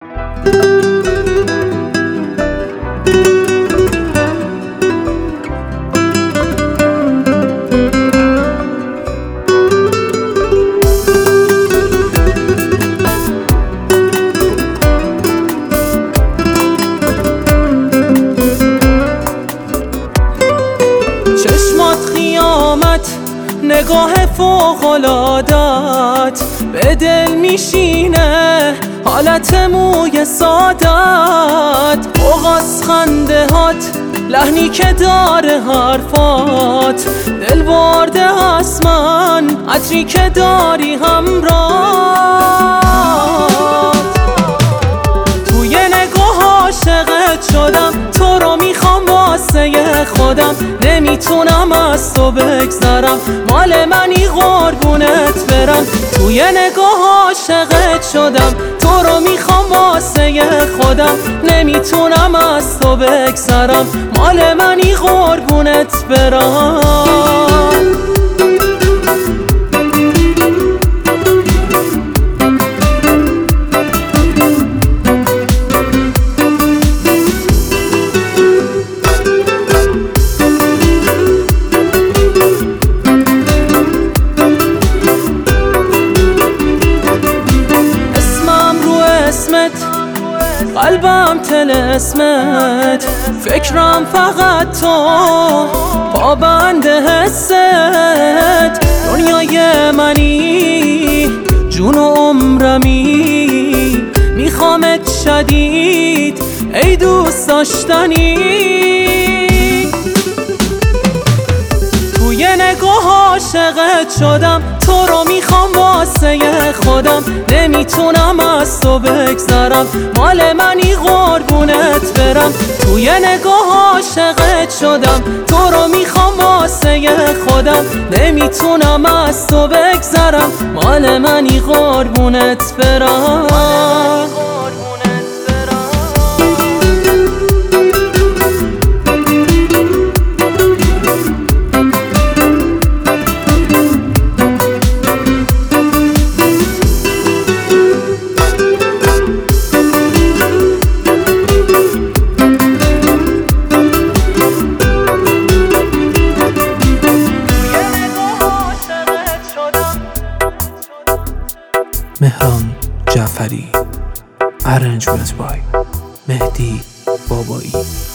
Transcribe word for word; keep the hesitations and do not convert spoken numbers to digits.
چشمات خیامت، نگاه فوق‌العادت به دل میشینه، حالت موی سادت، اوغاز خنده هات، لحنی که داره حرفات، دل برده از من، عطری که داری همراه. توی نگاه عاشقت شدم، تو رو میخوام واسه خودم، نمیتونم از تو بگذرم، مال منی قربونت برم. توی نگاه عاشقت شدم، تو رو میخوام واسه خودم، نمیتونم از تو بگذرم، مال منی قربونت برم. قلبم طلسمت، فکرم فقط تو، پابند حست، دنیای منی، جون و عمرمی، میخوامت شدید ای دوست داشتنی. توی نگاه عاشقت شدم، تو رو میخوام واسه خودم، نمیتونم از تو بگذرم، مال منی قربونت برم. توی نگاه عاشقت شدم، تو رو میخوام واسه خودم، نمیتونم از تو بگذرم، مال منی قربونت برم. مهران جعفری. Arrangement by مهدی بابایی.